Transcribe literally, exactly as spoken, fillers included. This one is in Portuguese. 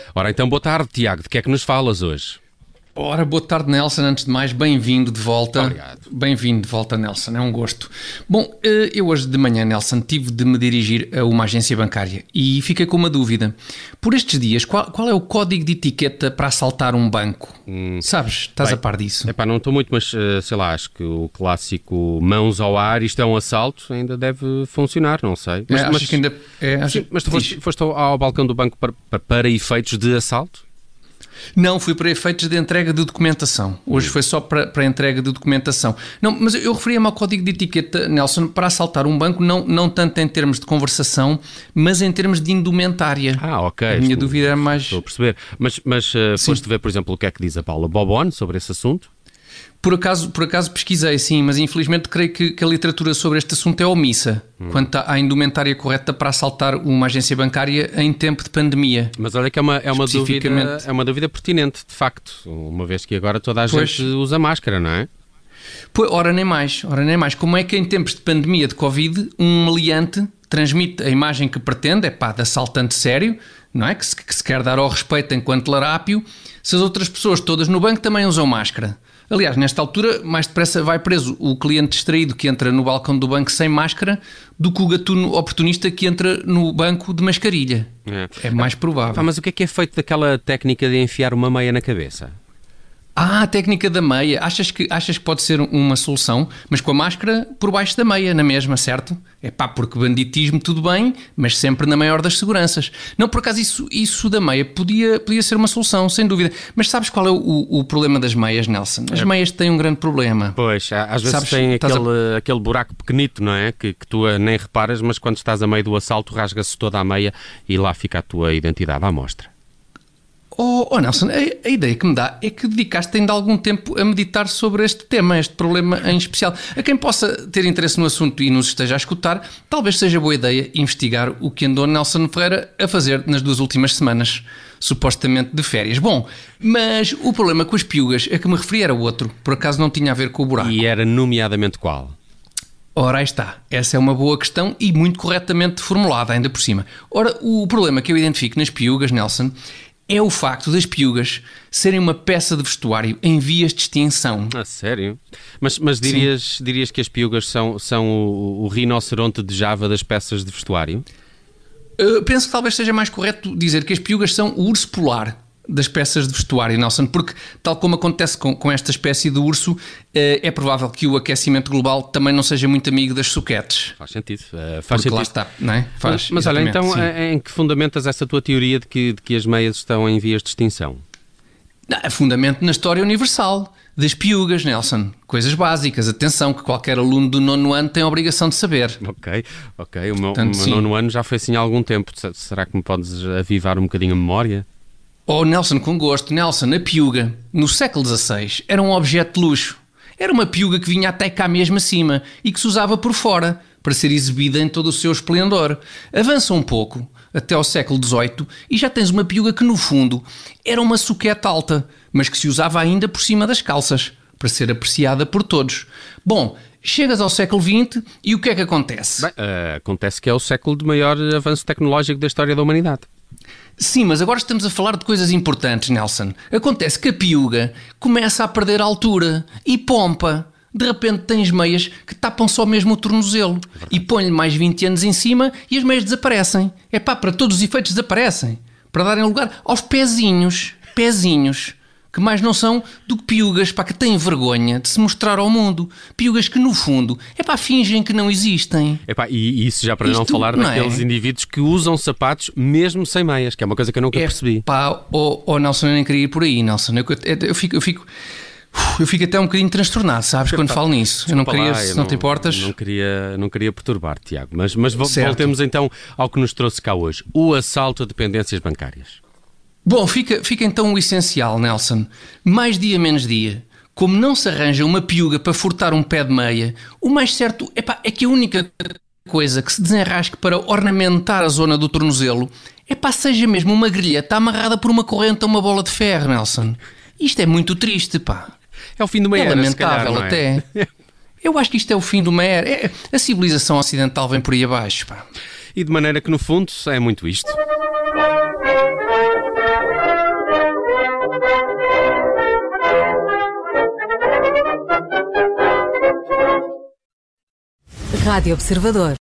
Ora então, boa tarde, Tiago. De que é que nos falas hoje? Ora, boa tarde, Nelson. Antes de mais, bem-vindo de volta. Obrigado. Bem-vindo de volta, Nelson. É um gosto. Bom, eu hoje de manhã, Nelson, tive de me dirigir a uma agência bancária e fiquei com uma dúvida. Por estes dias, qual, qual é o código de etiqueta para assaltar um banco? Hum. Sabes? Estás Bem, a par disso? Epá, não estou muito, mas sei lá, acho que o clássico mãos ao ar, isto é um assalto, ainda deve funcionar, não sei. Mas, é, mas, que ainda, é, sim, mas tu foste, foste ao, ao balcão do banco para, para, para efeitos de assalto? Não, fui para efeitos de entrega de documentação. Hoje foi só para, para entrega de documentação. Não, mas eu referia-me ao código de etiqueta, Nelson, para assaltar um banco, não, não tanto em termos de conversação, mas em termos de indumentária. Ah, ok. A minha estou, dúvida é mais... Estou a perceber. Mas, mas uh, foste ver, por exemplo, o que é que diz a Paula Bobone sobre esse assunto? Por acaso, por acaso pesquisei, sim, mas infelizmente creio que, que a literatura sobre este assunto é omissa hum. quanto à indumentária correta para assaltar uma agência bancária em tempo de pandemia. Mas olha que é uma, é uma, dúvida, é uma dúvida pertinente, de facto, uma vez que agora toda a pois. gente usa máscara, não é? Pois, ora nem mais, ora nem mais. Como é que em tempos de pandemia de Covid um meliante transmite a imagem que pretende, é pá, de assaltante sério, não é? Que se, que se quer dar ao respeito enquanto larápio, se as outras pessoas todas no banco também usam máscara. Aliás, nesta altura, mais depressa vai preso o cliente distraído que entra no balcão do banco sem máscara do que o gatuno oportunista que entra no banco de mascarilha. É, é mais provável. Ah, mas o que é que é feito daquela técnica de enfiar uma meia na cabeça? Ah, a técnica da meia. Achas que, achas que pode ser uma solução? Mas com a máscara por baixo da meia, na mesma, certo? É pá, porque banditismo tudo bem, mas sempre na maior das seguranças. Não, por acaso isso, isso da meia podia, podia ser uma solução, sem dúvida. Mas sabes qual é o, o problema das meias, Nelson? As meias têm um grande problema. Pois, às vezes sabes, tem aquele, a... aquele buraco pequenito, não é? Que, que tu nem reparas, mas quando estás a meio do assalto rasga-se toda a meia e lá fica a tua identidade à mostra. Oh, oh Nelson, a, a ideia que me dá é que dedicaste ainda algum tempo a meditar sobre este tema, este problema em especial. A quem possa ter interesse no assunto e nos esteja a escutar, talvez seja boa ideia investigar o que andou Nelson Ferreira a fazer nas duas últimas semanas, supostamente de férias. Bom, mas o problema com as piugas a que me referi era outro, por acaso não tinha a ver com o buraco. E era nomeadamente qual? Ora, aí está. Essa é uma boa questão e muito corretamente formulada, ainda por cima. Ora, o problema que eu identifico nas piugas, Nelson, é o facto das piugas serem uma peça de vestuário em vias de extinção. Ah, sério? Mas, mas dirias, dirias que as piugas são, são o, o rinoceronte de Java das peças de vestuário? Uh, penso que talvez seja mais correto dizer que as piugas são o urso polar das peças de vestuário, Nelson, porque tal como acontece com, com esta espécie de urso, uh, é provável que o aquecimento global também não seja muito amigo das suquetes. Faz sentido. Uh, faz porque sentido. lá está, não é? Faz, mas mas olha, então sim. Em que fundamentas essa tua teoria de que, de que as meias estão em vias de extinção? Não, fundamento na história universal das piugas, Nelson. Coisas básicas. Atenção, que qualquer aluno do nono ano tem a obrigação de saber. Ok, ok. O meu, Portanto, o meu nono ano já foi assim há algum tempo. Será que me podes avivar um bocadinho a memória? Oh, Nelson, com gosto. Nelson, a piuga, no século dezasseis, era um objeto de luxo. Era uma piuga que vinha até cá mesmo acima e que se usava por fora, para ser exibida em todo o seu esplendor. Avança um pouco, até ao século dezoito, e já tens uma piuga que, no fundo, era uma suquete alta, mas que se usava ainda por cima das calças, para ser apreciada por todos. Bom, chegas ao século vinte e o que é que acontece? Bem, uh, acontece que é o século de maior avanço tecnológico da história da humanidade. Sim, mas agora estamos a falar de coisas importantes, Nelson. Acontece que a piuga começa a perder altura e pompa. De repente tens meias que tapam só mesmo o tornozelo e põe-lhe mais vinte anos em cima e as meias desaparecem. É pá, para todos os efeitos desaparecem. Para darem lugar aos pezinhos, pezinhos, que mais não são do que piugas, pá, que têm vergonha de se mostrar ao mundo. Piugas que, no fundo, é pá, fingem que não existem. É pá, e isso já para Isto não falar não daqueles é? indivíduos que usam sapatos mesmo sem meias, que é uma coisa que eu nunca é, percebi. Pá, oh, oh Nelson, eu nem queria ir por aí, Nelson. Eu, eu, fico, eu, fico, eu fico até um bocadinho transtornado, sabes, quando falo nisso. Eu não queria, lá, eu se não, não te importas... Não queria, não queria perturbar, Tiago, mas, mas voltemos então ao que nos trouxe cá hoje. O assalto a dependências bancárias. Bom, fica, fica então o essencial, Nelson. Mais dia menos dia, como não se arranja uma piuga para furtar um pé de meia, o mais certo epá, é que a única coisa que se desenrasque para ornamentar a zona do tornozelo é pá, seja mesmo uma grelheta amarrada por uma corrente a uma bola de ferro, Nelson. Isto é muito triste, pá. É o fim de uma era, é lamentável, se calhar, não é? até. Eu acho que isto é o fim de uma era. É, a civilização ocidental vem por aí abaixo, pá. E de maneira que, no fundo, é muito isto. Rádio Observador.